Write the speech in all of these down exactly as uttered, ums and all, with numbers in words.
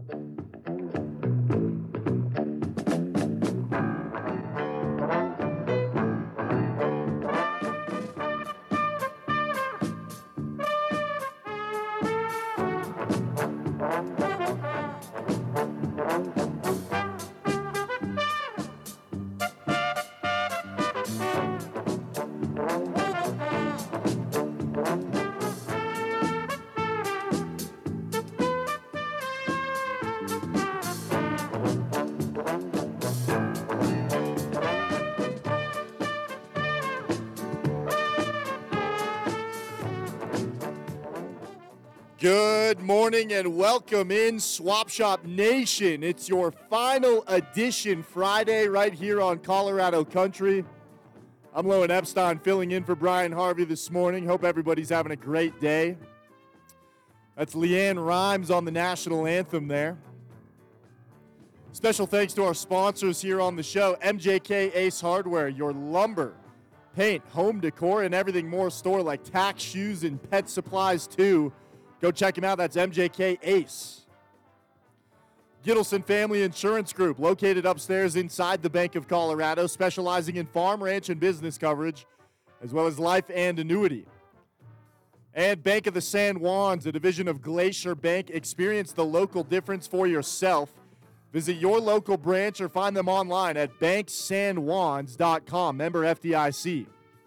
Good morning and welcome in Swap Shop Nation. It's your final edition Friday right here on Colorado Country. I'm Lowen Epstein filling in for Brian Harvey this morning. Hope everybody's having a great day. That's Leanne Rhymes on the national anthem there. Special thanks to our sponsors here on the show, M J K Ace Hardware, your lumber, paint, home decor, and everything more store like tax, shoes, and pet supplies too. Go check him out. That's M J K Ace. Gittleson Family Insurance Group, located upstairs inside the Bank of Colorado, specializing in farm, ranch, and business coverage, as well as life and annuity. And Bank of the San Juans, a division of Glacier Bank. Experience the local difference for yourself. Visit your local branch or find them online at bank san juans dot com. Member F D I C.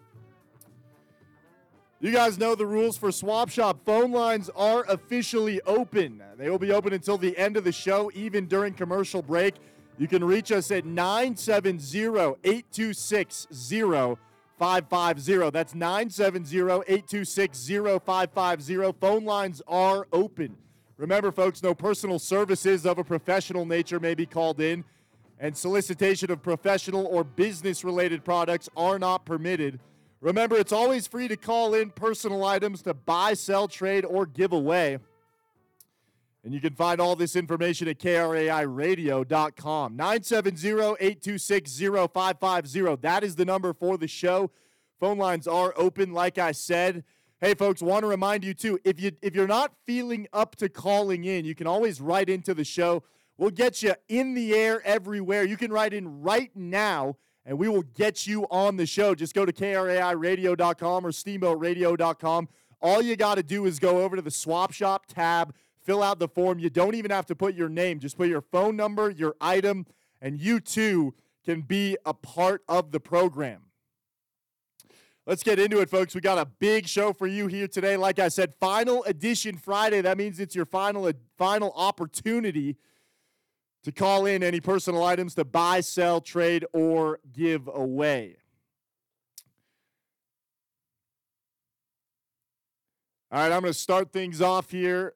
You guys know the rules for Swap Shop. Phone lines are officially open. They will be open until the end of the show, even during commercial break. You can reach us at nine seven zero, eight two six, zero five five zero. That's nine seven zero, eight two six, zero five five zero. Phone lines are open. Remember, folks, no personal services of a professional nature may be called in, and solicitation of professional or business-related products are not permitted. Remember, it's always free to call in personal items to buy, sell, trade, or give away. And you can find all this information at K R A I radio dot com. nine seven zero, eight two six, zero five five zero. That is the number for the show. Phone lines are open, like I said. Hey, folks, want to remind you, too, if, you, if you're not feeling up to calling in, you can always write into the show. We'll get you in the air everywhere. You can write in right now, and we will get you on the show. Just go to K R A I radio dot com or steamboat radio dot com. All you got to do is go over to the Swap Shop tab, fill out the form. You don't even have to put your name. Just put your phone number, your item, and you too can be a part of the program. Let's get into it, folks. We got a big show for you here today. Like I said, final edition Friday. That means it's your final, final opportunity to call in any personal items to buy, sell, trade, or give away. All right, I'm going to start things off here.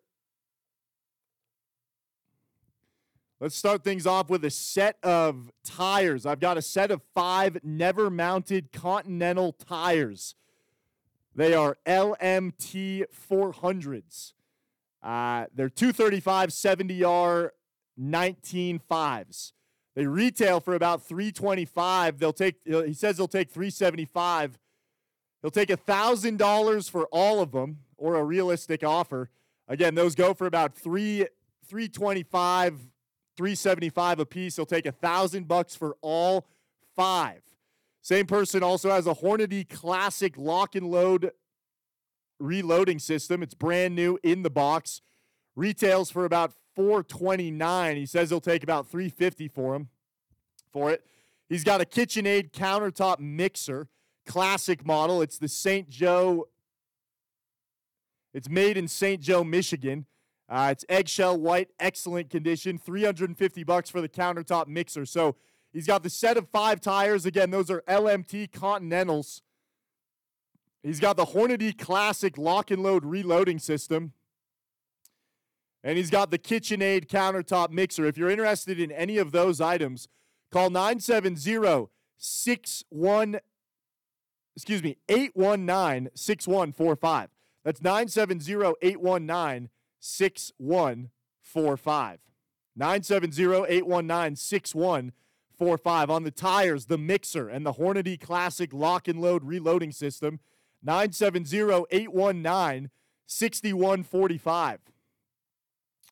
Let's start things off with a set of tires. I've got a set of five never-mounted Continental tires. They are L M T four hundreds. Uh, they're two thirty-five seventy R nineteen fives. They retail for about three twenty-five. They'll take. He says he'll take three seventy-five. He'll take a thousand dollars for all of them, or a realistic offer. Again, those go for about three three twenty-five, three seventy-five a piece. He'll take a thousand bucks for all five. Same person also has a Hornady Classic lock and load reloading system. It's brand new in the box. Retails for about four twenty-nine. He says he'll take about three fifty for him for it. He's got a KitchenAid countertop mixer, classic model. It's the Saint Joe. It's made in Saint Joe, Michigan. Uh, it's eggshell white, excellent condition. three hundred fifty bucks for the countertop mixer. So he's got the set of five tires. Again, those are L M T Continentals. He's got the Hornady Classic lock and load reloading system. And he's got the KitchenAid countertop mixer. If you're interested in any of those items, call nine seven zero, six one, excuse me, eight one nine, six one four five. That's nine seven zero, eight one nine, six one four five. nine seven zero, eight one nine, six one four five. On the tires, the mixer, and the Hornady Classic lock and load reloading system, nine seven zero, eight one nine, six one four five.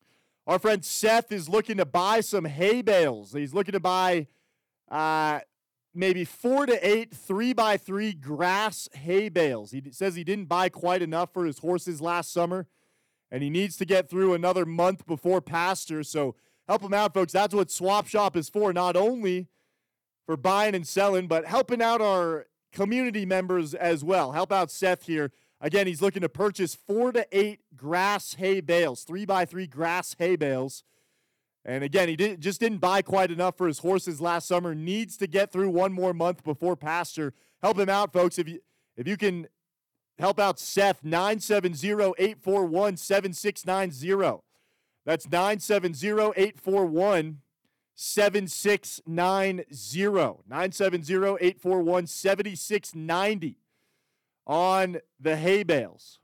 Our friend Seth is looking to buy some hay bales. He's looking to buy uh, maybe four to eight three by three grass hay bales. He says he didn't buy quite enough for his horses last summer, and he needs to get through another month before pasture. So help him out, folks. That's what Swap Shop is for, not only for buying and selling, but helping out our community members as well. Help out Seth here. Again, he's looking to purchase four to eight grass hay bales, three by three grass hay bales. And again, he did, just didn't buy quite enough for his horses last summer. Needs to get through one more month before pasture. Help him out, folks. If you if you can help out Seth, nine seven zero, eight four one, seven six nine zero. That's nine seven zero, eight four one, seven six nine zero. nine seven zero, eight four one, seven six nine zero. On the hay bales.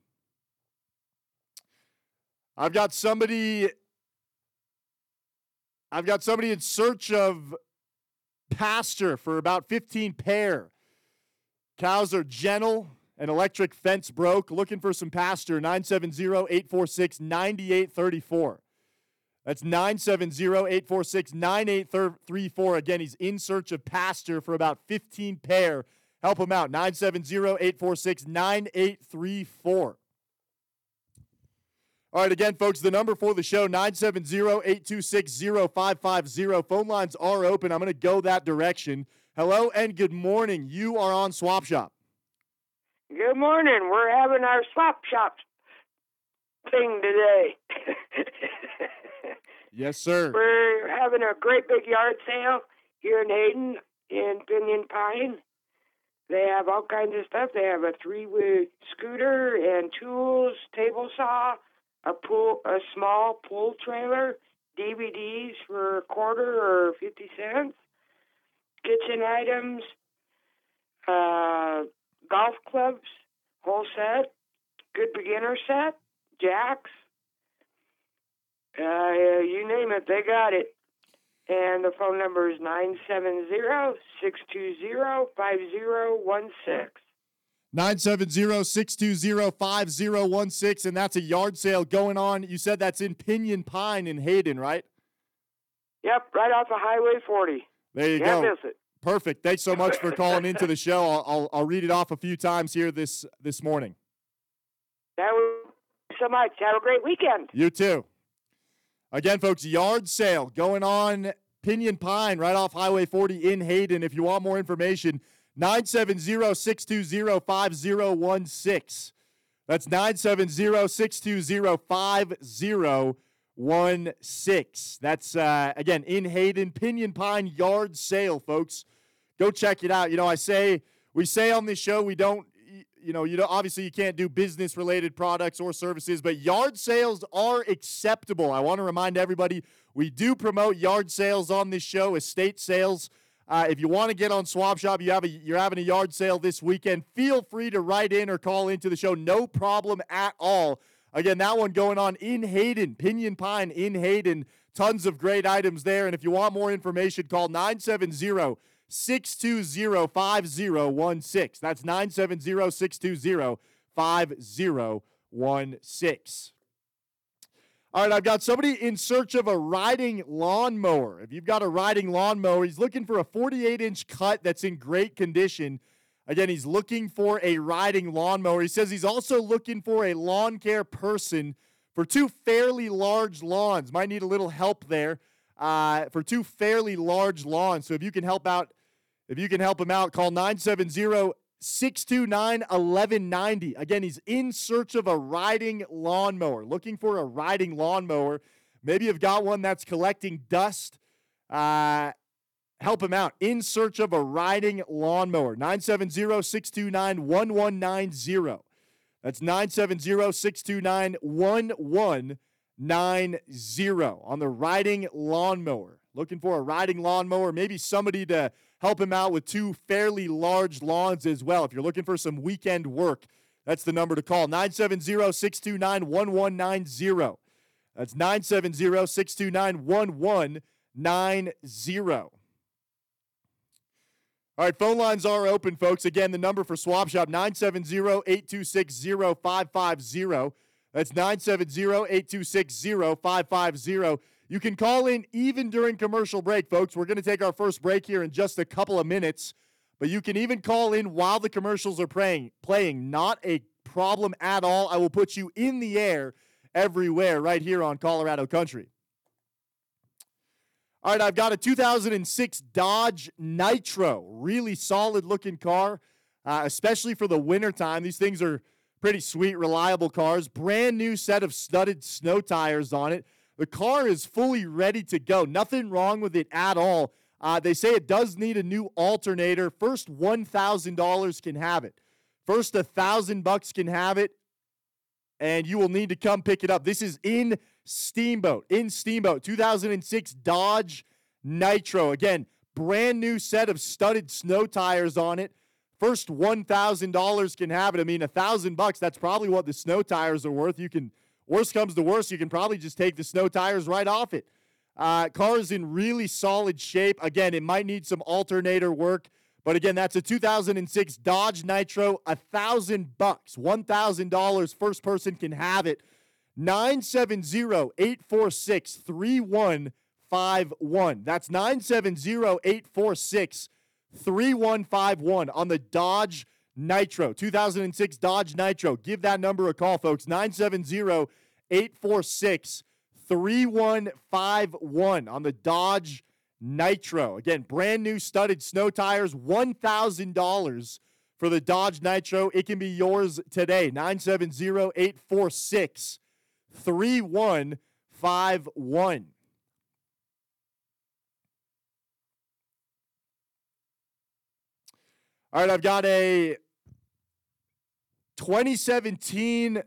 I've got somebody I've got somebody in search of pasture for about fifteen pair. Cows are gentle, an electric fence broke, looking for some pasture. nine seven zero, eight four six, nine eight three four. That's nine seven zero, eight four six, nine eight three four. Again, he's in search of pasture for about fifteen pair. Help him out, nine seven zero, eight four six, nine eight three four. All right, again, folks, the number for the show, nine seven zero, eight two six, zero five five zero. Phone lines are open. I'm going to go that direction. Hello and good morning. You are on Swap Shop. Good morning. We're having our Swap Shop thing today. Yes, sir. We're having a great big yard sale here in Hayden in Pinyon Pine. They have all kinds of stuff. They have a three-wheel scooter and tools, table saw, a pool, a small pool trailer, D V Ds for a quarter or fifty cents, kitchen items, uh, golf clubs, whole set, good beginner set, jacks. Uh, you name it, they got it. And the phone number is nine seven zero, six two zero, five zero one six. nine seven zero, six two zero, five zero one six, and that's a yard sale going on. You said that's in Pinyon Pine in Hayden, right? Yep, right off of Highway forty. There you Can't go. miss it. Perfect. Thanks so much for calling into the show. I'll, I'll, I'll read it off a few times here this, this morning. That was so much. Have a great weekend. You too. Again, folks, yard sale going on Pinyon Pine right off Highway forty in Hayden. If you want more information, nine seven zero, six two zero, five zero one six. That's nine seven zero, six two zero, five zero one six. That's, uh, again, in Hayden, Pinyon Pine yard sale, folks. Go check it out. You know, I say, we say on this show we don't, you know, you know, obviously you can't do business-related products or services, but yard sales are acceptable. I want to remind everybody, we do promote yard sales on this show, estate sales. Uh, if you want to get on Swap Shop, you have a, you're having a yard sale this weekend, feel free to write in or call into the show. No problem at all. Again, that one going on in Hayden, Pinyon Pine in Hayden. Tons of great items there. And if you want more information, call nine seven zero, six two zero, five zero one six. That's nine seven zero, six two zero, five zero one six. All right, I've got somebody in search of a riding lawnmower. If you've got a riding lawnmower, he's looking for a forty-eight inch cut that's in great condition. Again, he's looking for a riding lawnmower. He says he's also looking for a lawn care person for two fairly large lawns. Might need a little help there uh, for two fairly large lawns. So if you can help out, if you can help him out, call nine seven zero, six two nine, one one nine zero. Again, he's in search of a riding lawnmower, looking for a riding lawnmower. Maybe you've got one that's collecting dust. Uh, help him out. In search of a riding lawnmower. nine seven zero, six two nine, one one nine zero. That's nine seven zero, six two nine, one one nine zero on the riding lawnmower. Looking for a riding lawnmower, maybe somebody to help him out with two fairly large lawns as well. If you're looking for some weekend work, that's the number to call, nine seven zero, six two nine, one one nine zero. That's nine seven zero, six two nine, one one nine zero. All right, phone lines are open, folks. Again, the number for Swap Shop, nine seven zero, eight two six, zero five five zero. That's nine seven zero, eight two six, zero five five zero. You can call in even during commercial break, folks. We're going to take our first break here in just a couple of minutes, but you can even call in while the commercials are playing. Playing, not a problem at all. I will put you in the air everywhere right here on Colorado Country. All right, I've got a two thousand six Dodge Nitro. Really solid looking car, uh, especially for the wintertime. These things are pretty sweet, reliable cars. Brand new set of studded snow tires on it. The car is fully ready to go. Nothing wrong with it at all. Uh, they say it does need a new alternator. First one thousand dollars can have it. First one thousand bucks can have it, and you will need to come pick it up. This is in Steamboat. In Steamboat, two thousand six Dodge Nitro. Again, brand new set of studded snow tires on it. First one thousand dollars can have it. I mean, one thousand bucks, that's probably what the snow tires are worth. You can, worst comes to worst, you can probably just take the snow tires right off it. Uh, car is in really solid shape. Again, it might need some alternator work, but again, that's a two thousand six Dodge Nitro, one thousand bucks, one thousand dollars. First person can have it. nine seven zero, eight four six, three one five one. That's nine seven zero, eight four six, three one five one on the Dodge Nitro, two thousand six Dodge Nitro. Give that number a call, folks. nine seven zero, eight four six, three one five one on the Dodge Nitro. Again, brand new studded snow tires, one thousand dollars for the Dodge Nitro. It can be yours today. nine seven zero, eight four six, three one five one. All right, I've got a twenty seventeen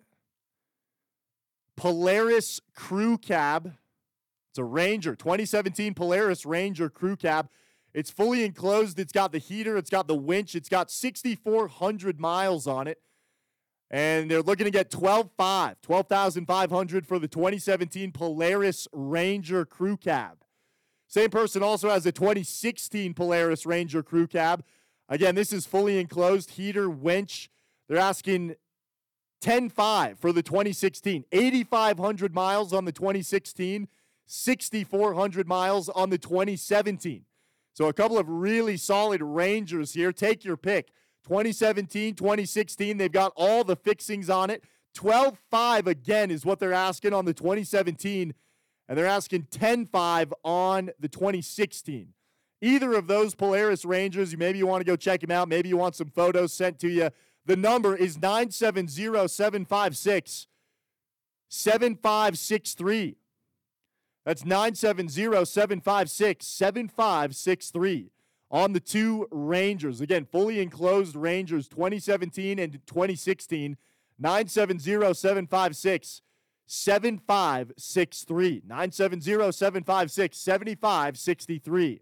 Polaris Crew Cab. It's a Ranger, twenty seventeen Polaris Ranger Crew Cab. It's fully enclosed. It's got the heater. It's got the winch. It's got sixty-four hundred miles on it. And they're looking to get twelve five, twelve thousand five hundred for the twenty seventeen Polaris Ranger Crew Cab. Same person also has a twenty sixteen Polaris Ranger Crew Cab. Again, this is fully enclosed, heater, winch. They're asking ten five for the twenty sixteen, eighty-five hundred miles on the twenty sixteen, sixty-four hundred miles on the twenty seventeen. So a couple of really solid Rangers here. Take your pick. twenty seventeen, twenty sixteen, they've got all the fixings on it. twelve five again is what they're asking on the twenty seventeen, and they're asking ten five on the twenty sixteen. Either of those Polaris Rangers, maybe you want to go check them out. Maybe you want some photos sent to you. The number is nine seven zero, seven five six, seven five six three. That's nine seven zero, seven five six, seven five six three on the two Rangers. Again, fully enclosed Rangers, twenty seventeen and twenty sixteen. nine seven zero, seven five six, seven five six three. nine seven zero, seven five six, seven five six three.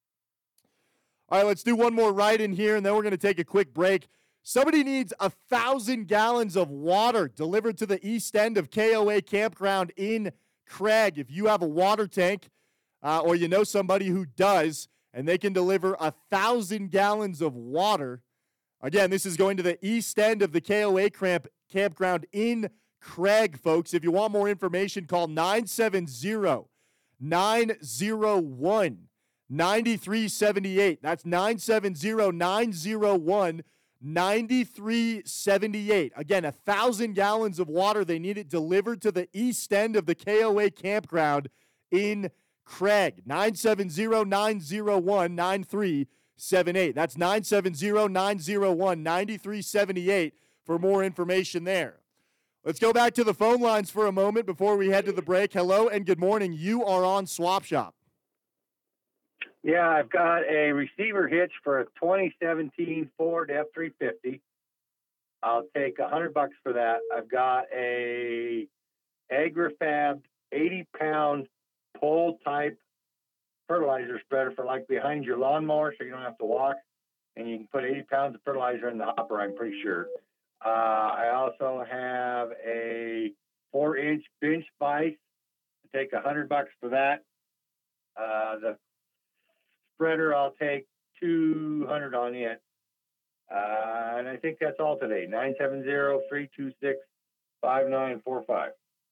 All right, let's do one more right in here, and then we're going to take a quick break. Somebody needs a thousand gallons of water delivered to the east end of K O A Campground in Craig. If you have a water tank uh, or you know somebody who does, and they can deliver a thousand gallons of water, again, this is going to the east end of the K O A camp, Campground in Craig, folks. If you want more information, call nine seven zero, nine zero one, nine three seven eight. That's nine seven zero, nine zero one, nine three seven eight. Again, a thousand gallons of water. They need it delivered to the east end of the K O A Campground in Craig. nine seven zero, nine zero one, nine three seven eight. That's nine seven zero, nine zero one, nine three seven eight for more information there. Let's go back to the phone lines for a moment before we head to the break. Hello and good morning. You are on Swap Shop. Yeah, I've got a receiver hitch for a twenty seventeen Ford F three fifty. I'll take a hundred bucks for that. I've got a AgriFab eighty pound pole type fertilizer spreader for like behind your lawnmower, so you don't have to walk, and you can put eighty pounds of fertilizer in the hopper, I'm pretty sure. Uh, I also have a four inch bench vise. I take a hundred bucks for that. Uh, the spreader, I'll take two hundred on it. Uh, and I think that's all today. nine seven zero, three two six, five nine four five.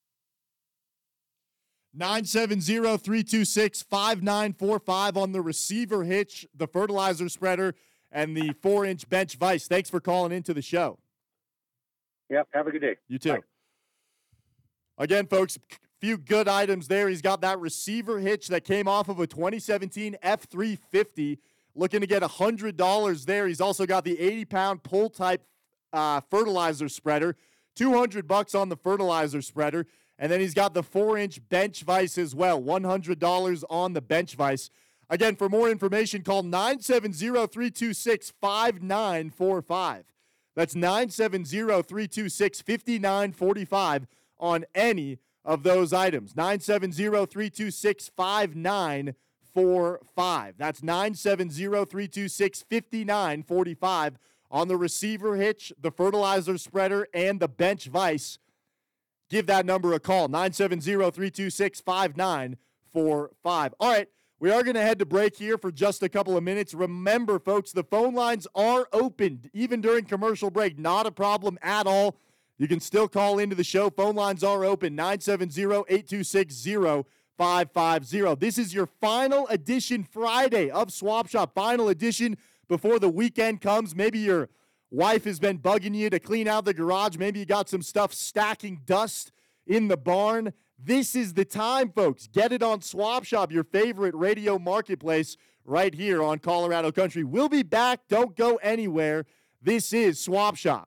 nine seven zero, three two six, five nine four five on the receiver hitch, the fertilizer spreader, and the four-inch bench vise. Thanks for calling into the show. Yep, have a good day. You too. Bye. Again, folks, few good items there. He's got that receiver hitch that came off of a twenty seventeen F three fifty, looking to get one hundred dollars there. He's also got the eighty-pound pull-type uh, fertilizer spreader, two hundred bucks on the fertilizer spreader. And then he's got the four-inch bench vise as well, one hundred dollars on the bench vise. Again, for more information, call nine seven zero, three two six, five nine four five. That's nine seven zero, three two six, five nine four five on any of those items. nine seven zero, three two six, five nine four five. That's nine seven zero, three two six, five nine four five on the receiver hitch, the fertilizer spreader, and the bench vise. Give that number a call, nine seven zero, three two six, five nine four five. All right, we are going to head to break here for just a couple of minutes. Remember, folks, the phone lines are open, even during commercial break. Not a problem at all. You can still call into the show. Phone lines are open, nine seven zero, eight two six, zero five five zero. This is your final edition Friday of Swap Shop, final edition before the weekend comes. Maybe you're wife has been bugging you to clean out the garage. Maybe you got some stuff stacking dust in the barn. This is the time, folks. Get it on Swap Shop, your favorite radio marketplace, right here on Colorado Country. We'll be back. Don't go anywhere. This is Swap Shop.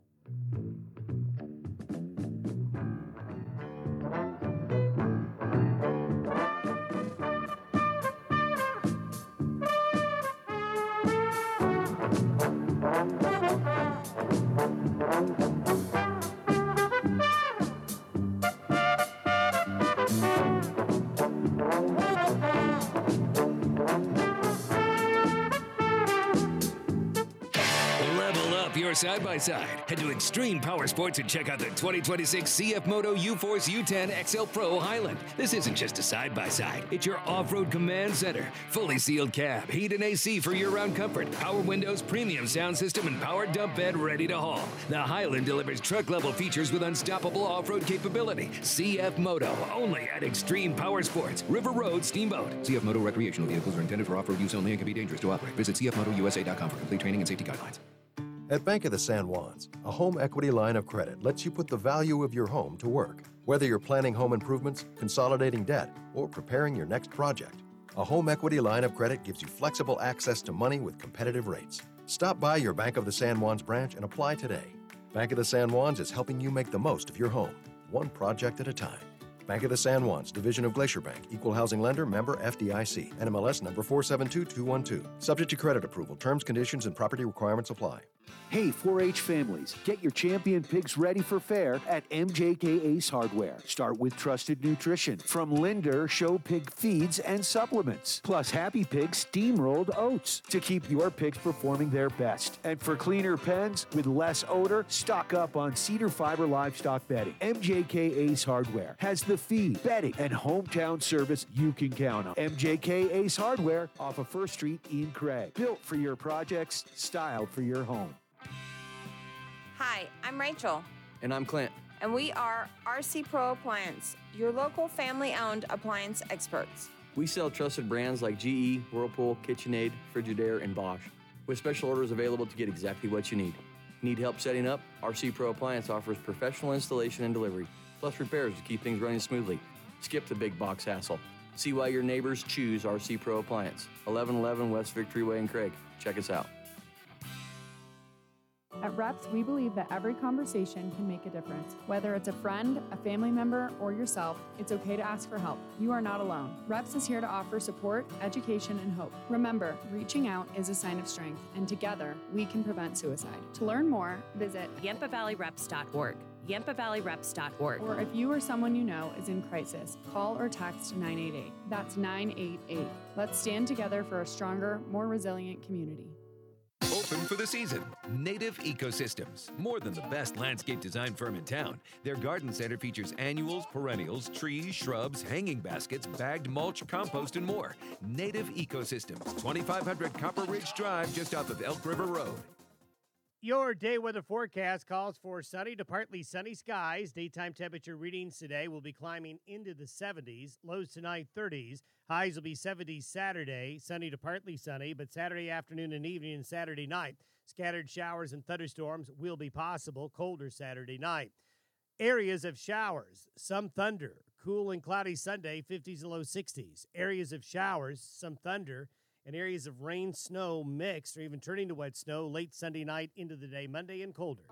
Your side-by-side. Head to Extreme Power Sports and check out the twenty twenty-six C F Moto U-Force U ten X L Pro Highland. This isn't just a side-by-side. It's your off-road command center. Fully sealed cab, heat and A C for year-round comfort, power windows, premium sound system, and power dump bed ready to haul. The Highland delivers truck-level features with unstoppable off-road capability. C F Moto, only at Extreme Power Sports. River Road Steamboat. C F Moto recreational vehicles are intended for off-road use only and can be dangerous to operate. Visit C F Moto U S A dot com for complete training and safety guidelines. At Bank of the San Juans, a home equity line of credit lets you put the value of your home to work. Whether you're planning home improvements, consolidating debt, or preparing your next project, a home equity line of credit gives you flexible access to money with competitive rates. Stop by your Bank of the San Juans branch and apply today. Bank of the San Juans is helping you make the most of your home, one project at a time. Bank of the San Juans, division of Glacier Bank, equal housing lender, member F D I C, N M L S number four seven two two one two. Subject to credit approval. Terms, conditions, and property requirements apply. Hey, four H families, get your champion pigs ready for fair at M J K Ace Hardware. Start with trusted nutrition from Linder Show Pig feeds and supplements, plus Happy Pig steam-rolled oats to keep your pigs performing their best. And for cleaner pens with less odor, stock up on cedar fiber livestock bedding. M J K Ace Hardware has the feed, bedding, and hometown service you can count on. M J K Ace Hardware off of First Street in Craig. Built for your projects, styled for your home. Hi, I'm Rachel. And I'm Clint. And we are R C Pro Appliance, your local family-owned appliance experts. We sell trusted brands like G E, Whirlpool, KitchenAid, Frigidaire, and Bosch, with special orders available to get exactly what you need. Need help setting up? R C Pro Appliance offers professional installation and delivery, plus repairs to keep things running smoothly. Skip the big box hassle. See why your neighbors choose R C Pro Appliance. eleven eleven West Victory Way in Craig. Check us out. At Reps, we believe that every conversation can make a difference. Whether it's a friend, a family member, or yourself, it's okay to ask for help. You are not alone. Reps is here to offer support, education, and hope. Remember, reaching out is a sign of strength, and together, we can prevent suicide. To learn more, visit Yampa Valley Reps dot org. Yampa Valley Reps dot org. Or if you or someone you know is in crisis, call or text nine eight eight. That's nine eight eight. Let's stand together for a stronger, more resilient community. Open for the season. Native Ecosystems. More than the best landscape design firm in town, their garden center features annuals, perennials, trees, shrubs, hanging baskets, bagged mulch, compost, and more. Native Ecosystems, twenty-five hundred Copper Ridge Drive, just off of Elk River Road. Your day weather forecast calls for sunny to partly sunny skies. Daytime temperature readings today will be climbing into the seventies. Lows tonight, thirties. Highs will be seventies Saturday. Sunny to partly sunny, but Saturday afternoon and evening and Saturday night, scattered showers and thunderstorms will be possible. Colder Saturday night. Areas of showers, some thunder. Cool and cloudy Sunday, fifties and low sixties. Areas of showers, some thunder, and areas of rain, snow mixed, or even turning to wet snow late Sunday night into the day, Monday, and colder.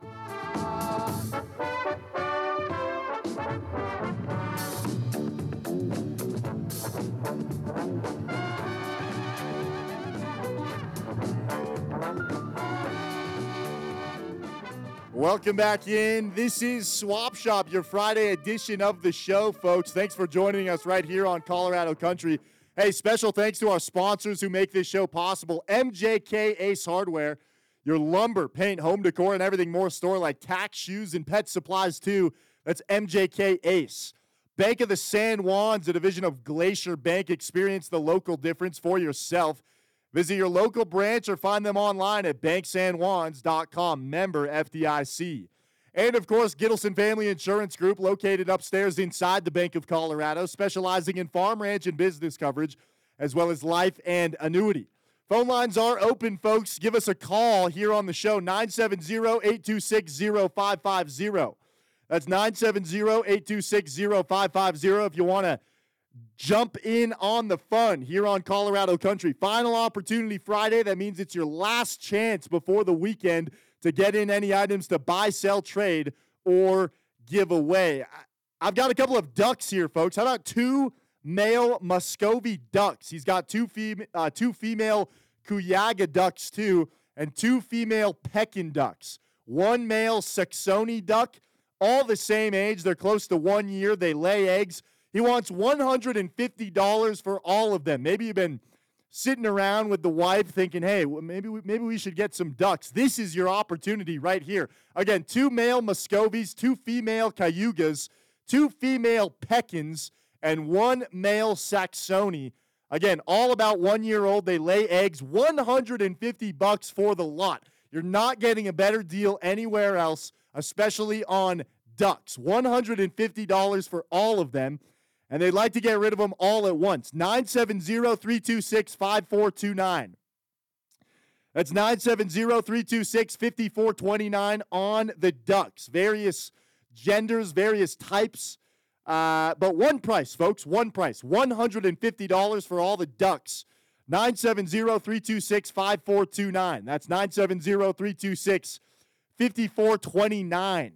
Welcome back in. This is Swap Shop, your Friday edition of the show, folks. Thanks for joining us right here on Colorado Country. Hey, special thanks to our sponsors who make this show possible. M J K Ace Hardware, your lumber, paint, home decor, and everything more store like tack, shoes, and pet supplies too. That's M J K Ace. Bank of the San Juans, a division of Glacier Bank. Experience the local difference for yourself. Visit your local branch or find them online at bank san juans dot com. Member F D I C. And, of course, Gittleson Family Insurance Group, located upstairs inside the Bank of Colorado, specializing in farm, ranch, and business coverage, as well as life and annuity. Phone lines are open, folks. Give us a call here on the show, nine seven zero, eight two six, zero five five zero. That's nine seven zero, eight two six, zero five five zero if you want to jump in on the fun here on Colorado Country. Final opportunity Friday. That means it's your last chance before the weekend to get in any items to buy, sell, trade, or give away. I've got a couple of ducks here, folks. How about two male Muscovy ducks? He's got two, fem- uh, two female Kuyaga ducks, too, and two female Pekin ducks. One male Saxony duck, all the same age. They're close to one year. They lay eggs. He wants one hundred fifty dollars for all of them. Maybe you've been sitting around with the wife thinking, hey, well, maybe we, maybe we should get some ducks. This is your opportunity right here. Again, two male Muscovies, two female Cayugas, two female Pekins, and one male Saxony. Again, all about one year old. They lay eggs. one hundred fifty bucks for the lot. You're not getting a better deal anywhere else, especially on ducks. one hundred fifty dollars for all of them. And they'd like to get rid of them all at once. nine seven zero, three two six, five four two nine. That's nine seven zero, three two six, five four two nine on the ducks. Various genders, various types. Uh, but one price, folks, one price. one hundred fifty dollars for all the ducks. nine seven zero, three two six, five four two nine. That's nine seven zero, three two six, five four two nine.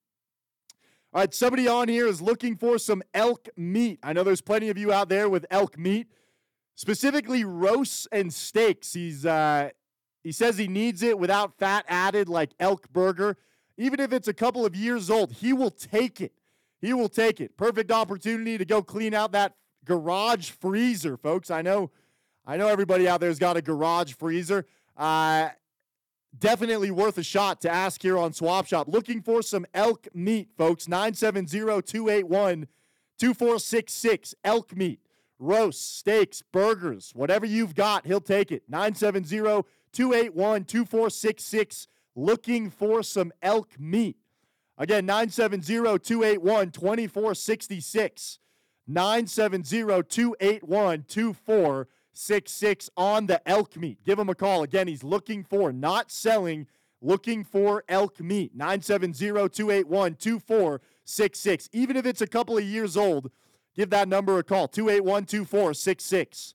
All right, somebody on here is looking for some elk meat. I know there's plenty of you out there with elk meat, specifically roasts and steaks. He's uh, he says he needs it without fat added, like elk burger. Even if it's a couple of years old, he will take it. He will take it. Perfect opportunity to go clean out that garage freezer, folks. I know, I know everybody out there has got a garage freezer. Uh, Definitely worth a shot to ask here on Swap Shop. Looking for some elk meat, folks. nine seven zero, two eight one, two four six six. Elk meat, roasts, steaks, burgers, whatever you've got, he'll take it. nine seven zero, two eight one, two four six six. Looking for some elk meat. Again, nine seven zero, two eight one, two four six six. nine seven zero, two eight one, two four six six on the elk meat. Give him a call. Again, he's looking for, not selling, looking for elk meat. nine seven zero, two eight one, two four six six. Even if it's a couple of years old, give that number a call, two eight one, two four six six.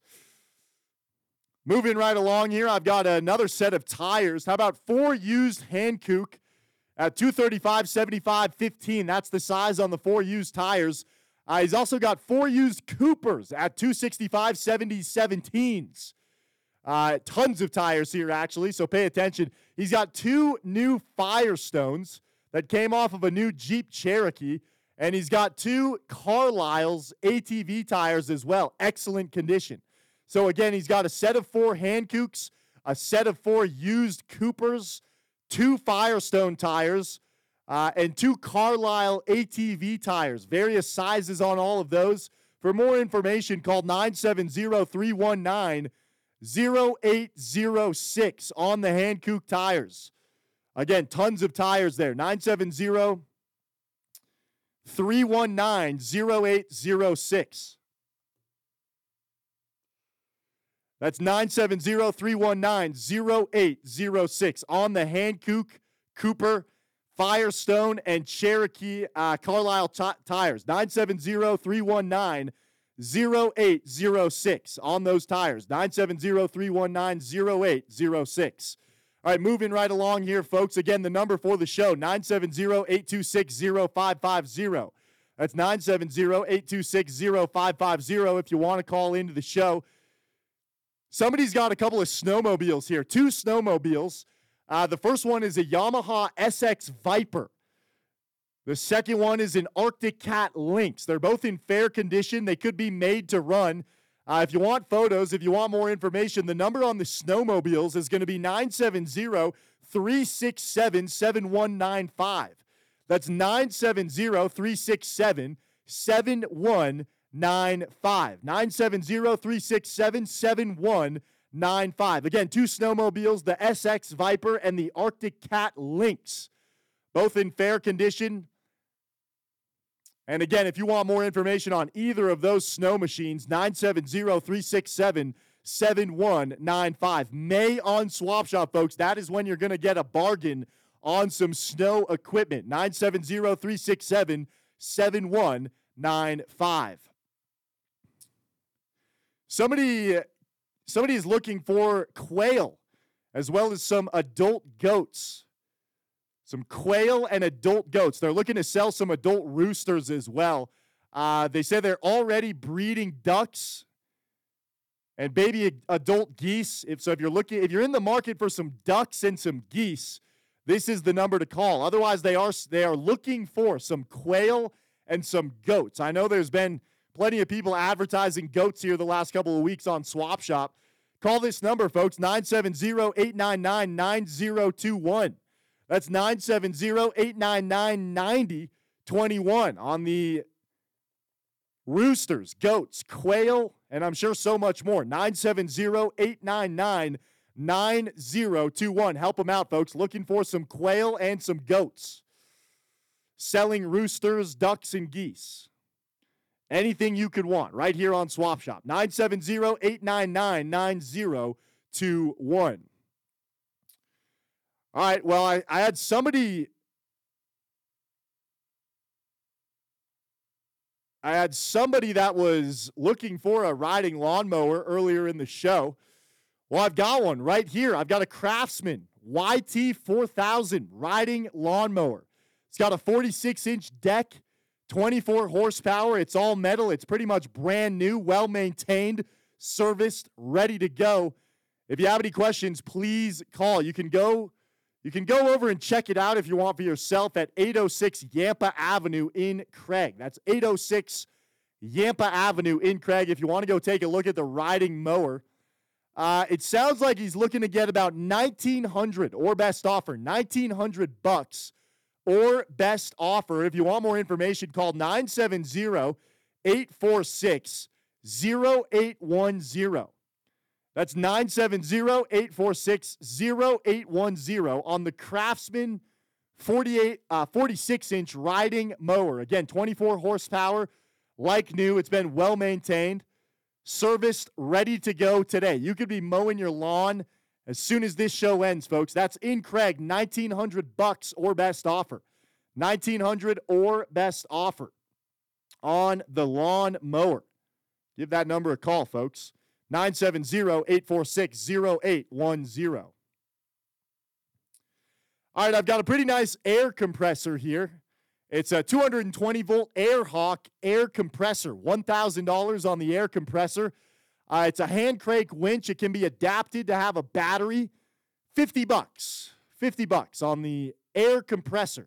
Moving right along here, I've got another set of tires. How about four used Hankook at two thirty-five, seventy-five, fifteen. That's the size on the four used tires. Uh, he's also got four used Coopers at two sixty-five, seventy, seventeens. Uh, tons of tires here, actually, so pay attention. He's got two new Firestones that came off of a new Jeep Cherokee, and he's got two Carlisle's A T V tires as well. Excellent condition. So, again, he's got a set of four Hankooks, a set of four used Coopers, two Firestone tires, Uh, and two Carlisle A T V tires, various sizes on all of those. For more information, call nine seven zero, three one nine, zero eight zero six on the Hankook tires. Again, tons of tires there. nine seven zero, three one nine, zero eight zero six. That's nine seven zero, three one nine, zero eight zero six on the Hankook, Cooper, Firestone, and Cherokee uh, Carlisle t- tires. nine seven zero, three one nine, zero eight zero six on those tires. nine seven zero, three one nine, zero eight zero six. All right, moving right along here, folks. Again, the number for the show, nine seven zero, eight two six, zero five five zero. That's nine seven zero, eight two six, zero five five zero if you want to call into the show. Somebody's got a couple of snowmobiles here, two snowmobiles. Uh, the first one is a Yamaha S X Viper. The second one is an Arctic Cat Lynx. They're both in fair condition. They could be made to run. Uh, if you want photos, if you want more information, the number on the snowmobiles is going to be nine seven zero, three six seven, seven one nine five. That's nine seven zero, three six seven, seven one nine five. nine seven zero, three six seven, seven one nine five. Again, two snowmobiles, the S X Viper and the Arctic Cat Lynx, both in fair condition. And again, if you want more information on either of those snow machines, nine seven zero, three six seven, seven one nine five. May on Swap Shop, folks. That is when you're going to get a bargain on some snow equipment. nine seven zero, three six seven, seven one nine five. Somebody, somebody is looking for quail as well as some adult goats. Some quail and adult goats. They're looking to sell some adult roosters as well. Uh, they say they're already breeding ducks and baby adult geese. If so, if you're looking, if you're in the market for some ducks and some geese, this is the number to call. Otherwise, they are they are looking for some quail and some goats. I know there's been plenty of people advertising goats here the last couple of weeks on Swap Shop. Call this number, folks, nine seven zero, eight nine nine, nine zero two one. That's nine seven zero, eight nine nine, nine zero two one on the roosters, goats, quail, and I'm sure so much more. nine seven zero, eight nine nine, nine zero two one. Help them out, folks. Looking for some quail and some goats. Selling roosters, ducks, and geese. Anything you could want right here on Swap Shop. nine seven zero, eight nine nine, nine zero two one. All right, well, I, I had somebody I had somebody that was looking for a riding lawnmower earlier in the show. Well, I've got one right here. I've got a Craftsman Y T four thousand riding lawnmower. It's got a forty-six inch deck, twenty-four horsepower. It's all metal. It's pretty much brand new, well-maintained, serviced, ready to go. If you have any questions, please call. You can go You can go over and check it out if you want for yourself at eight oh six Yampa Avenue in Craig. That's eight oh six Yampa Avenue in Craig if you want to go take a look at the riding mower. Uh, it sounds like he's looking to get about nineteen hundred dollars or best offer, nineteen hundred bucks or best offer. If you want more information, call nine seven zero, eight four six, zero eight one zero. That's nine seven zero, eight four six, zero eight one zero on the Craftsman forty-eight, uh, forty-six inch riding mower. Again, twenty-four horsepower, like new. It's been well maintained, serviced, ready to go today. You could be mowing your lawn as soon as this show ends, folks. That's in Craig, nineteen hundred bucks or best offer. nineteen hundred or best offer on the lawn mower. Give that number a call, folks. nine seven zero, eight four six, zero eight one zero. All right, I've got a pretty nice air compressor here. It's a two hundred twenty volt AirHawk air compressor, one thousand dollars on the air compressor. Uh, it's a hand crank winch. It can be adapted to have a battery. fifty bucks. fifty bucks on the air compressor.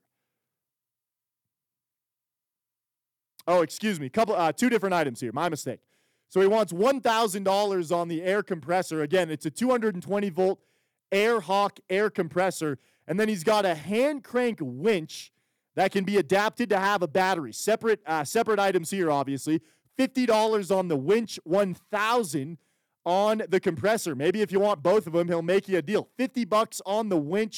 Oh, excuse me. Couple, uh, two different items here. My mistake. So he wants one thousand dollars on the air compressor. Again, it's a two hundred twenty volt AirHawk air compressor. And then he's got a hand crank winch that can be adapted to have a battery. Separate uh, separate items here, obviously. fifty dollars on the winch, one thousand dollars on the compressor. Maybe if you want both of them, he'll make you a deal. fifty bucks on the winch,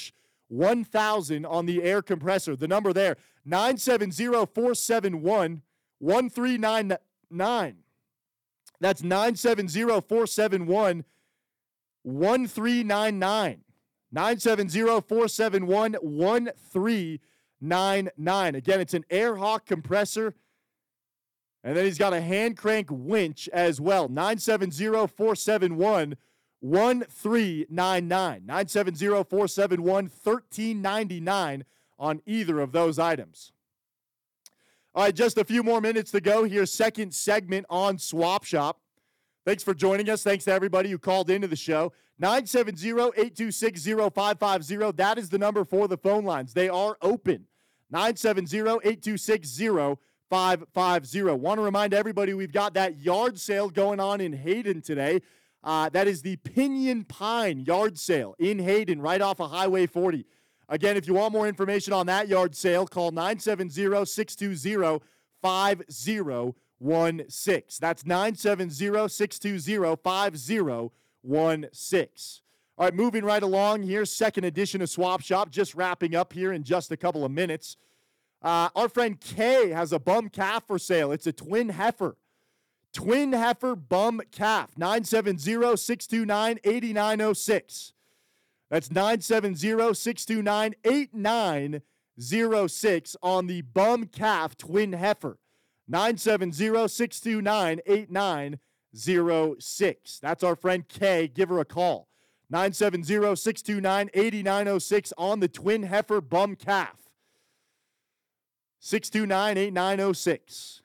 one thousand on the air compressor. The number there, nine seven zero, four seven one, one three nine nine. That's nine seven zero, four seven one, one three nine nine. nine seven zero, four seven one, one three nine nine. Again, it's an AirHawk compressor. And then he's got a hand crank winch as well. nine seven zero, four seven one, one three nine nine. nine seven zero, four seven one, one three nine nine on either of those items. All right, just a few more minutes to go here. Second segment on Swap Shop. Thanks for joining us. Thanks to everybody who called into the show. nine seven zero, eight two six, zero five five zero. That is the number for the phone lines. They are open. nine seven zero, eight two six, zero five five zero. Want to remind everybody we've got that yard sale going on in Hayden today. Uh, that is the Pinyon Pine yard sale in Hayden, right off of Highway forty. Again, if you want more information on that yard sale, call nine seven zero, six two zero, five zero one six. That's nine seven zero, six two zero, five zero one six. All right, moving right along here, second edition of Swap Shop, just wrapping up here in just a couple of minutes. Uh, our friend Kay has a bum calf for sale. It's a twin heifer. Twin heifer bum calf, nine seven zero, six two nine, eight nine zero six. That's nine seven zero, six two nine, eight nine zero six on the bum calf twin heifer. nine seven zero, six two nine, eight nine zero six. That's our friend Kay. Give her a call. nine seven zero, six two nine, eight nine zero six on the twin heifer bum calf. six two nine, eight nine zero six.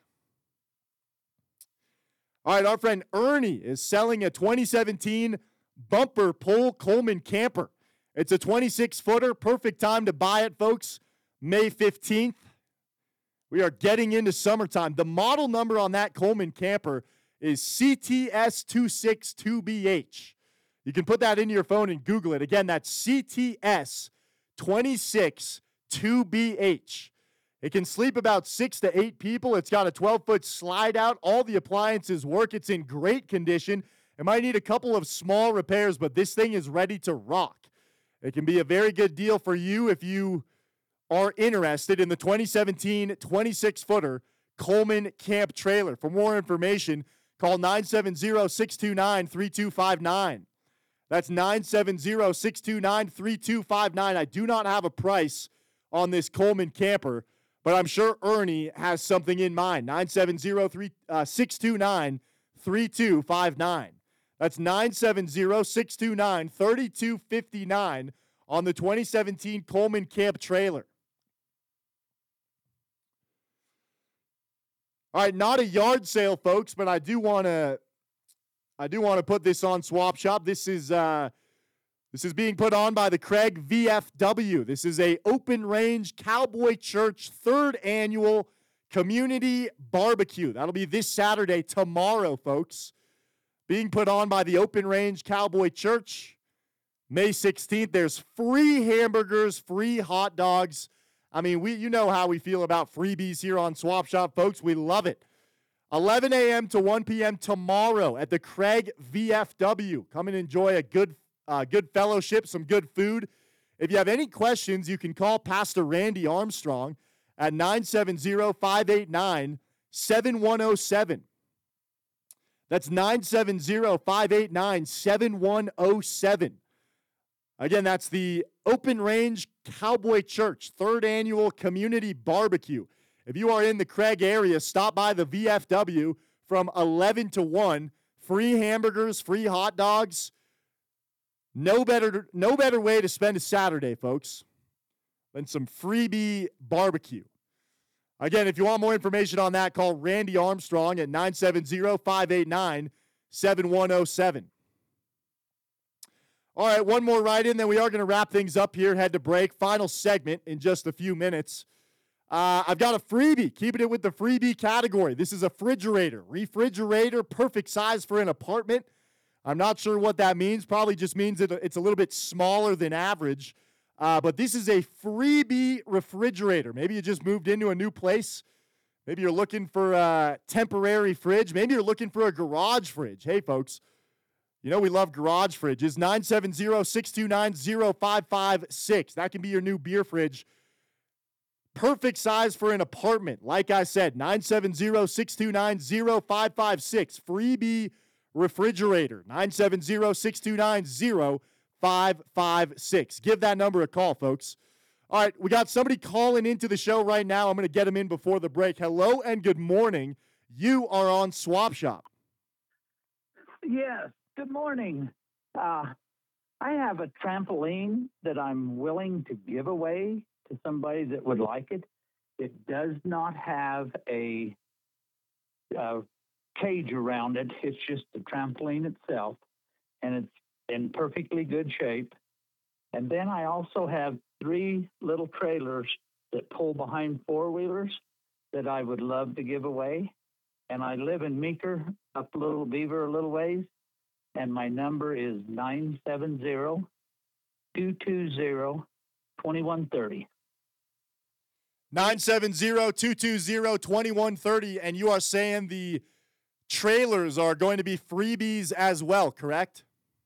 All right, our friend Ernie is selling a twenty seventeen bumper pull Coleman camper. It's a twenty-six footer. Perfect time to buy it, folks. May fifteenth. We are getting into summertime. The model number on that Coleman camper is C T S two six two B H. You can put that into your phone and Google it. Again, that's C T S two six two B H. It can sleep about six to eight people. It's got a twelve-foot slide out. All the appliances work. It's in great condition. It might need a couple of small repairs, but this thing is ready to rock. It can be a very good deal for you if you are interested in the twenty seventeen twenty-six footer Coleman Camp Trailer. For more information, call nine seven zero, six two nine, three two five nine. That's nine seven zero, six two nine, three two five nine. I do not have a price on this Coleman camper, but I'm sure Ernie has something in mind. nine seven zero, six two nine, three two five nine. That's nine seven zero, six two nine, three two five nine on the twenty seventeen Coleman Camp Trailer. All right, not a yard sale, folks, but I do want to I do want to put this on Swap Shop. This is uh, this is being put on by the Craig V F W. This is a open range Cowboy Church third annual community barbecue. That'll be this Saturday, tomorrow, folks. Being put on by the Open Range Cowboy Church. May sixteenth, there's free hamburgers, free hot dogs. I mean, we you know how we feel about freebies here on Swap Shop, folks. We love it. eleven a.m. to one p.m. tomorrow at the Craig V F W. Come and enjoy a good, uh, good fellowship, some good food. If you have any questions, you can call Pastor Randy Armstrong at nine seven zero, five eight nine, seven one zero seven. That's nine seven zero, five eight nine, seven one zero seven. Again, that's the Open Range Cowboy Church third annual community barbecue. If you are in the Craig area, stop by the V F W from eleven to one. Free hamburgers, free hot dogs. No better, no better way to spend a Saturday, folks, than some freebie barbecue. Again, if you want more information on that, call Randy Armstrong at nine seven zero, five eight nine, seven one zero seven. All right, one more write-in, then we are going to wrap things up here, head to break. Final segment in just a few minutes. Uh, I've got a freebie, keeping it with the freebie category. This is a refrigerator. Refrigerator, perfect size for an apartment. I'm not sure what that means. Probably just means that it's a little bit smaller than average. Uh, but this is a freebie refrigerator. Maybe you just moved into a new place. Maybe you're looking for a temporary fridge. Maybe you're looking for a garage fridge. Hey, folks, You know we love garage fridges. nine seven zero, six two nine, zero five five six. That can be your new beer fridge. Perfect size for an apartment. Like I said, nine seven zero, six two nine, zero five five six. Freebie refrigerator. nine seven zero, six two nine, zero five five six. Give that number a call, folks. All right, we got somebody calling into the show right now. I'm going to get them in before the break. Hello and good morning. You are on Swap Shop. Yes, good morning. Uh, I have a trampoline that I'm willing to give away to somebody that would like it. It does not have a uh, cage around it. It's just the trampoline itself, and it's in perfectly good shape. And then I also have three little trailers that pull behind four-wheelers that I would love to give away. And I live in Meeker, up Little Beaver a little ways, and my number is nine seven zero, two two zero, two one three zero. nine seven zero, two two zero, two one three zero, and you are saying the trailers are going to be freebies as well, correct?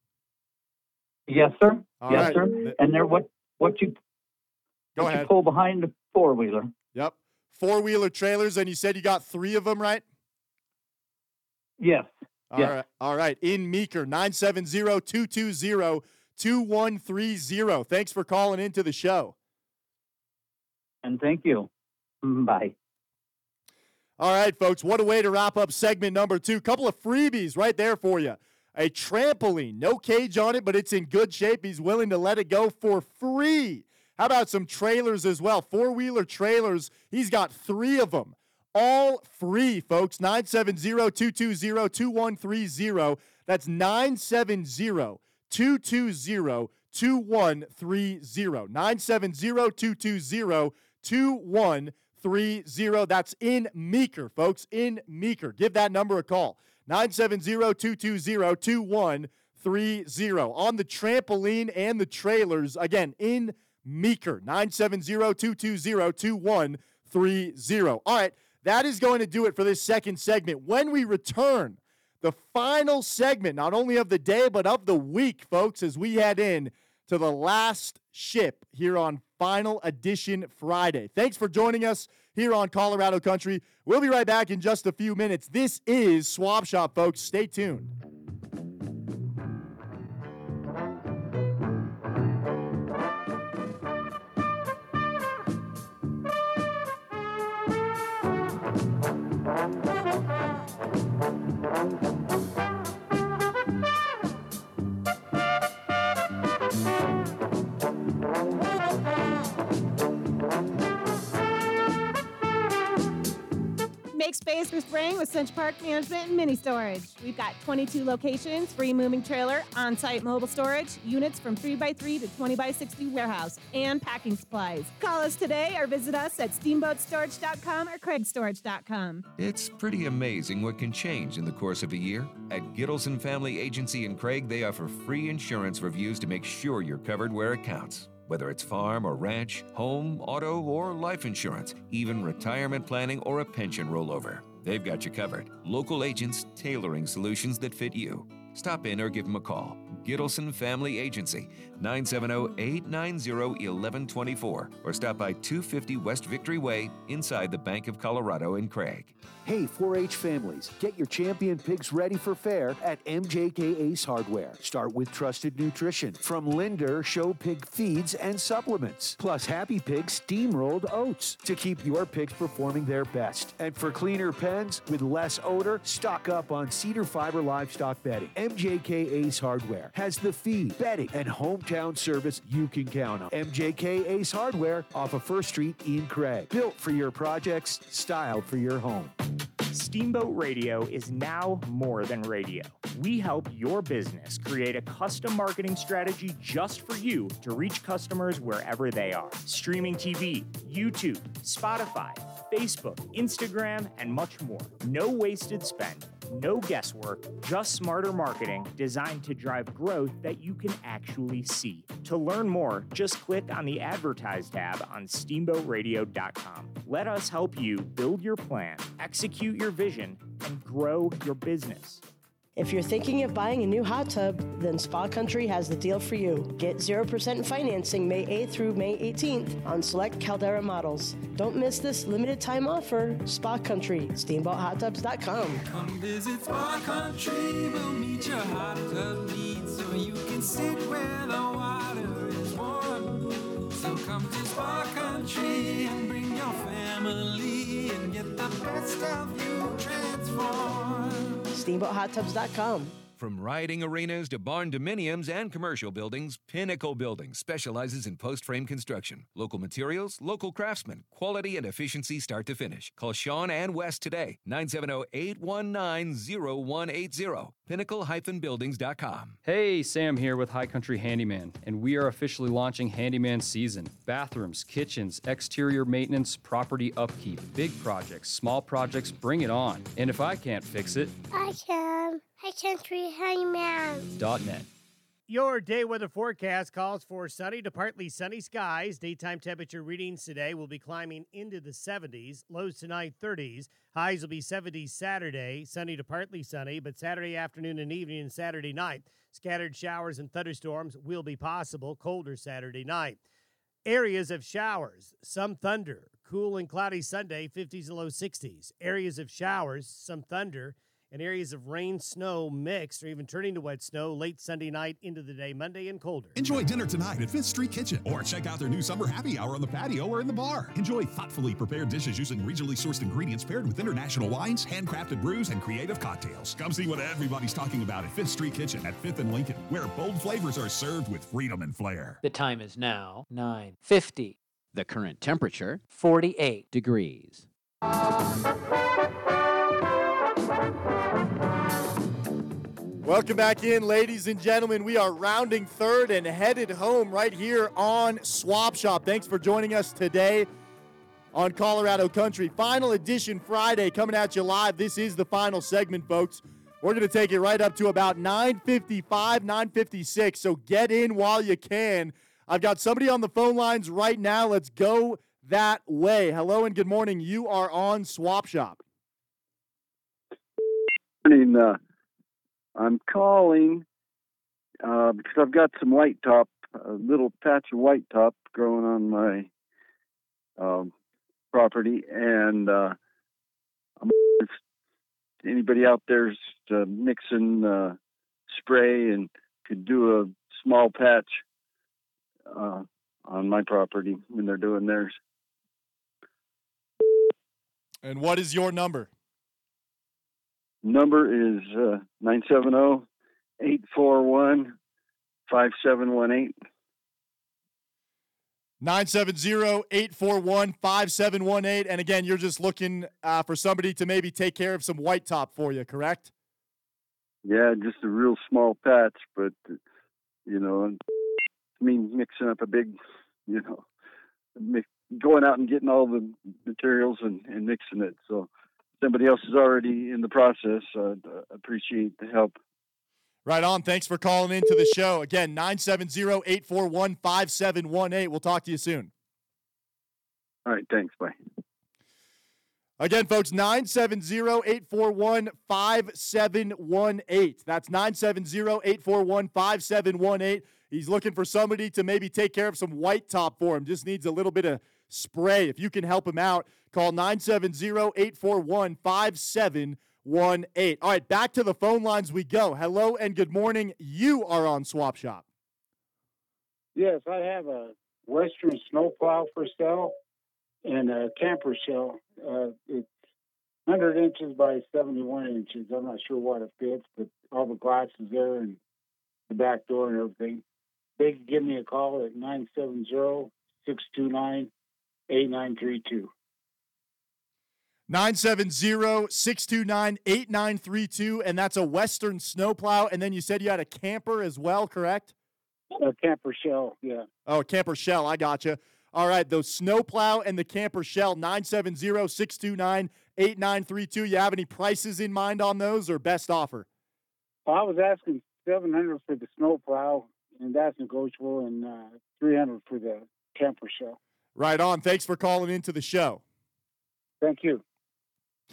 Yes, sir. All yes, right. sir. And they're what what you Go what ahead. you pull behind the four wheeler. Yep. Four-wheeler trailers, and you said you got three of them, right? Yes. All yes. right. All right. In Meeker, nine seven zero, two two zero, two one three zero. Thanks for calling into the show. And thank you. Bye. All right, folks, what a way to wrap up segment number two. Couple of freebies right there for you. A trampoline, no cage on it, but it's in good shape. He's willing to let it go for free. How about some trailers as well? Four-wheeler trailers. He's got three of them. All free, folks. nine seven zero, two two zero, two one three zero. That's nine seven zero, two two zero, two one three zero. nine seven zero, two two zero, two one three zero. That's in Meeker, folks. In Meeker. Give that number a call. nine seven zero, two two zero, two one three zero. On the trampoline and the trailers, again, in Meeker. nine seven zero, two two zero, two one three zero. All right, that is going to do it for this second segment. When we return, the final segment, not only of the day, but of the week, folks, as we head in to the last ship here on Final Edition Friday. Thanks for joining us here on Colorado Country. We'll be right back in just a few minutes. This is Swap Shop, folks. Stay tuned. Make space for spring with Central Park Management and Mini Storage. We've got twenty-two locations, free moving trailer, on-site mobile storage, units from three by three to twenty by sixty warehouse, and packing supplies. Call us today or visit us at steamboat storage dot com or craig storage dot com. It's pretty amazing what can change in the course of a year. At Gittleson Family Agency in Craig, they offer free insurance reviews to make sure you're covered where it counts. Whether it's farm or ranch, home, auto, or life insurance, even retirement planning or a pension rollover, they've got you covered. Local agents tailoring solutions that fit you. Stop in or give them a call. Gittleson Family Agency, nine seven zero, eight nine zero, one one two four, or stop by two fifty West Victory Way inside the Bank of Colorado in Craig. Hey, four H families, get your champion pigs ready for fair at M J K Ace Hardware. Start with trusted nutrition from Linder Show Pig feeds and supplements, plus Happy Pig steam-rolled oats to keep your pigs performing their best. And for cleaner pens with less odor, stock up on cedar fiber livestock bedding. M J K Ace Hardware has the feed, bedding, and hometown service you can count on. M J K Ace Hardware off of First Street in Craig. Built for your projects, styled for your home. Steamboat Radio is now more than radio. We help your business create a custom marketing strategy just for you to reach customers wherever they are. Streaming T V, YouTube, Spotify, Facebook, Instagram, and much more. No wasted spend, no guesswork, just smarter marketing designed to drive growth that you can actually see. To learn more, just click on the Advertise tab on steamboat radio dot com. Let us help you build your plan, execute your vision, and grow your business. If you're thinking of buying a new hot tub, then Spa Country has the deal for you. Get zero percent financing May eighth through May eighteenth on select Caldera models. Don't miss this limited time offer. Spa Country, steamboat hot tubs dot com. Come visit Spa Country, we'll meet your hot tub needs so you can sit where the water is warm. So come to Spa Country and bring your family and get the best of you transform. steamboat hot tubs dot com. From riding arenas to barn dominiums and commercial buildings, Pinnacle Building specializes in post-frame construction. Local materials, local craftsmen, quality and efficiency start to finish. Call Sean and Wes today, nine seven zero, eight one nine, zero one eight zero, pinnacle dash buildings dot com. Hey, Sam here with High Country Handyman, and we are officially launching Handyman Season. Bathrooms, kitchens, exterior maintenance, property upkeep, big projects, small projects, bring it on. And if I can't fix it, I can. High Country Handyman. .net. Your day weather forecast calls for sunny to partly sunny skies. Daytime temperature readings today will be climbing into the seventies. Lows tonight, thirties. Highs will be seventies Saturday. Sunny to partly sunny, but Saturday afternoon and evening and Saturday night, scattered showers and thunderstorms will be possible. Colder Saturday night. Areas of showers, some thunder. Cool and cloudy Sunday, fifties and low sixties. Areas of showers, some thunder, and areas of rain, snow mixed, or even turning to wet snow late Sunday night into the day, Monday and colder. Enjoy dinner tonight at Fifth Street Kitchen, or check out their new summer happy hour on the patio or in the bar. Enjoy thoughtfully prepared dishes using regionally sourced ingredients paired with international wines, handcrafted brews, and creative cocktails. Come see what everybody's talking about at Fifth Street Kitchen at fifth and Lincoln, where bold flavors are served with freedom and flair. The time is now nine fifty. The current temperature, forty-eight degrees. Welcome back in, ladies and gentlemen. We are rounding third and headed home right here on Swap Shop. Thanks for joining us today on Colorado Country. Final edition Friday coming at you live. This is the final segment, folks. We're going to take it right up to about nine fifty-five, nine fifty-six, so get in while you can. I've got somebody on the phone lines right now. Let's go that way. Hello and good morning. You are on Swap Shop. Morning, uh, I'm calling uh, because I've got some white top, a little patch of white top growing on my um, property, and uh, I'm, if anybody out there's uh, mixing uh, spray and could do a small patch uh, on my property when they're doing theirs. And what is your number? Number is uh, nine seven zero, eight four one, five seven one eight. nine seven zero, eight four one, five seven one eight. And again, you're just looking uh, for somebody to maybe take care of some white top for you, correct? Yeah, just a real small patch, but, you know, I mean, mixing up a big, you know, mix, going out and getting all the materials and, and mixing it. So somebody else is already in the process. Uh, appreciate the help. Right on. Thanks for calling into the show. Again, nine seven zero, eight four one, five seven one eight. We'll talk to you soon. All right. Thanks. Bye. Again, folks, nine seven zero, eight four one, five seven one eight. That's nine seven zero, eight four one, five seven one eight. He's looking for somebody to maybe take care of some white top for him. Just needs a little bit of spray. If you can help him out, call nine seven zero, eight four one, five seven one eight. All right, back to the phone lines we go. Hello and good morning. You are on Swap Shop. Yes, I have a Western snowplow for sale and a camper shell. Uh, it's one hundred inches by seventy-one inches. I'm not sure what it fits, but all the glass is there and the back door and everything. They can give me a call at nine seven zero, six two nine, eight nine three two. nine seven zero, six two nine, eight nine three two, and that's a Western snowplow. And then you said you had a camper as well, correct? A camper shell, yeah. Oh, a camper shell. I gotcha. All right, those snowplow and the camper shell, nine seven zero, six two nine, eight nine three two. You have any prices in mind on those or best offer? Well, I was asking seven hundred dollars for the snowplow, and that's negotiable, and uh, three hundred dollars for the camper shell. Right on. Thanks for calling into the show. Thank you.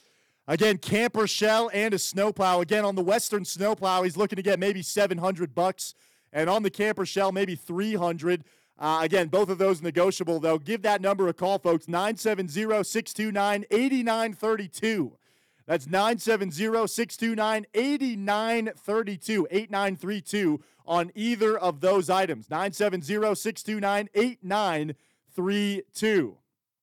Again, camper shell and a snowplow. Again, on the Western snowplow, he's looking to get maybe seven hundred bucks, and on the camper shell, maybe three hundred. Uh, again, both of those negotiable, though. Give that number a call, folks, nine seven zero, six two nine, eight nine three two. That's nine seven zero, six two nine, eight nine three two, eight nine three two on either of those items, nine seven zero, six two nine, eight nine three two.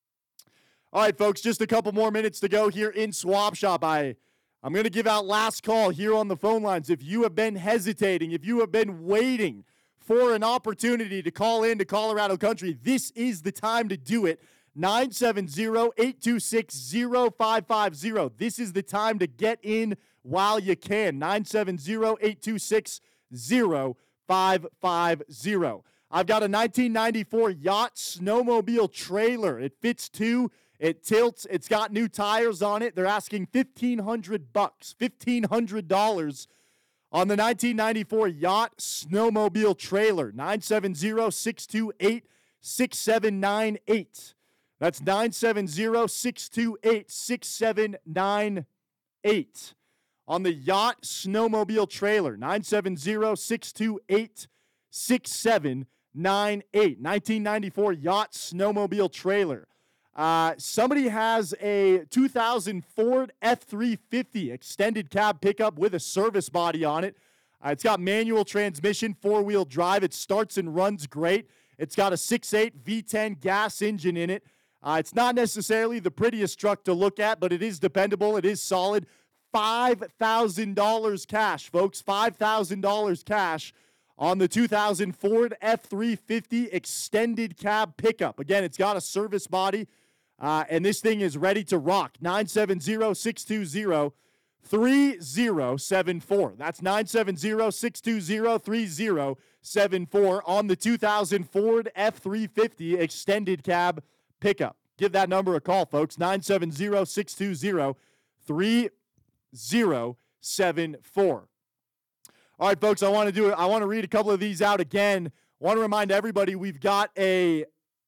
All right, folks, just a couple more minutes to go here in Swap Shop. I, I'm going to give out last call here on the phone lines. If you have been hesitating, if you have been waiting for an opportunity to call in to Colorado Country, this is the time to do it. nine seven zero, eight two six, zero five five zero. This is the time to get in while you can. nine seven zero, eight two six, zero five five zero. I've got a nineteen ninety-four yacht snowmobile trailer. It fits two. It tilts. It's got new tires on it. They're asking fifteen hundred bucks, fifteen hundred dollars on the nineteen ninety-four yacht snowmobile trailer. nine seven zero, six two eight, six seven nine eight. That's nine seven zero, six two eight, six seven nine eight. On the yacht snowmobile trailer, nine seven zero, six two eight, six seven nine eight. nineteen ninety-four yacht snowmobile trailer. Uh, somebody has a two thousand Ford F three fifty extended cab pickup with a service body on it. Uh, it's got manual transmission, four-wheel drive. It starts and runs great. It's got a six eight V ten gas engine in it. Uh, it's not necessarily the prettiest truck to look at, but it is dependable. It is solid. five thousand dollars cash, folks. five thousand dollars cash on the two thousand Ford F three fifty extended cab pickup. Again, it's got a service body, uh, and this thing is ready to rock. nine seven zero, six two zero, three zero seven four. That's nine seven zero, six two zero, three zero seven four on the two thousand Ford F three fifty extended cab pickup. Give that number a call, folks. nine seven zero, six two zero, three zero seven four. All right, folks, I want to do it. I want to read a couple of these out again. I want to remind everybody we've got a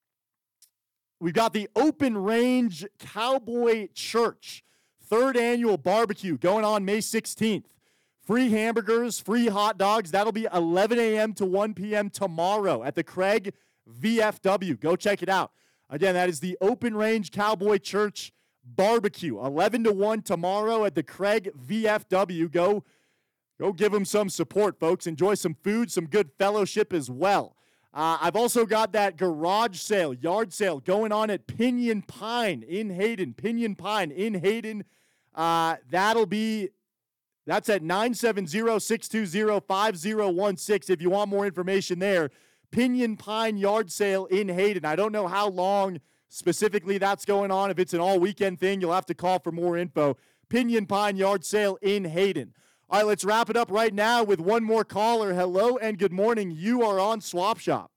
we've got the Open Range Cowboy Church third annual barbecue going on May sixteenth. Free hamburgers, free hot dogs. That'll be eleven a.m. to one p.m. tomorrow at the Craig V F W. Go check it out. Again, that is the Open Range Cowboy Church barbecue, eleven to one tomorrow at the Craig V F W. Go, go give them some support, folks. Enjoy some food, some good fellowship as well. Uh, I've also got that garage sale, yard sale going on at Pinyon Pine in Hayden. Pinyon Pine in Hayden. Uh, that'll be, that's at nine seven zero, six two zero, five zero one six if you want more information there. Pinyon Pine yard sale in Hayden. I don't know how long specifically that's going on. If it's an all-weekend thing, you'll have to call for more info. Pinyon Pine yard sale in Hayden. All right, let's wrap it up right now with one more caller. Hello and good morning. You are on Swap Shop.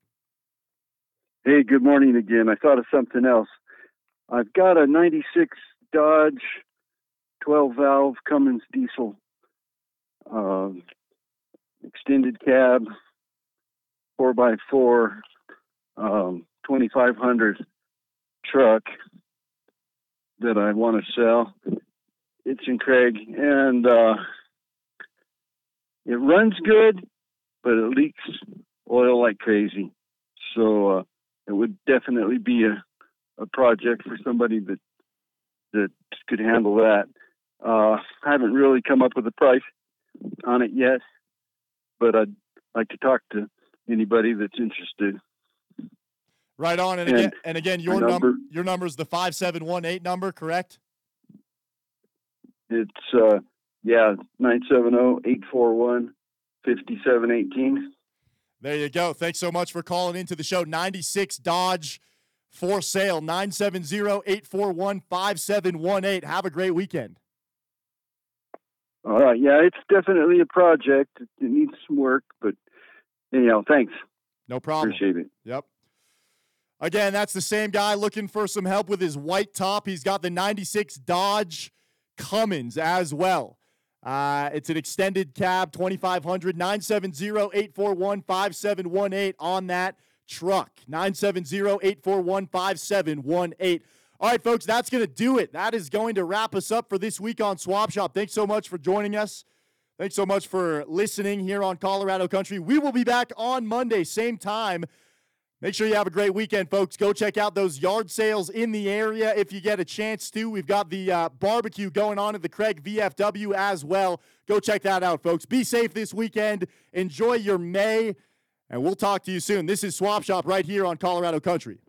Hey, good morning again. I thought of something else. I've got a ninety-six Dodge twelve valve Cummins diesel uh, extended cab, four by four, um, twenty-five hundred truck that I want to sell. It's in Craig, and uh, it runs good, but it leaks oil like crazy. So uh, it would definitely be a, a project for somebody that that could handle that. Uh, I haven't really come up with a price on it yet, but I'd like to talk to anybody that's interested. Right on. And, And again, and again, your my number, number- your number is the five seven one eight number, correct? It's, uh, yeah, nine seven zero, eight four one, five seven one eight. There you go. Thanks so much for calling into the show. ninety-six Dodge for sale, nine seven zero, eight four one, five seven one eight. Have a great weekend. All right. Yeah, it's definitely a project. It needs some work, but anyhow, thanks. No problem. Appreciate it. Yep. Again, that's the same guy looking for some help with his white top. He's got the ninety-six Dodge Cummins as well. Uh, it's an extended cab, twenty-five hundred, nine seven zero, eight four one, five seven one eight on that truck. nine seven zero, eight four one, five seven one eight. All right, folks, that's going to do it. That is going to wrap us up for this week on Swap Shop. Thanks so much for joining us. Thanks so much for listening here on Colorado Country. We will be back on Monday, same time. Make sure you have a great weekend, folks. Go check out those yard sales in the area if you get a chance to. We've got the uh, barbecue going on at the Craig V F W as well. Go check that out, folks. Be safe this weekend. Enjoy your May, and we'll talk to you soon. This is Swap Shop right here on Colorado Country.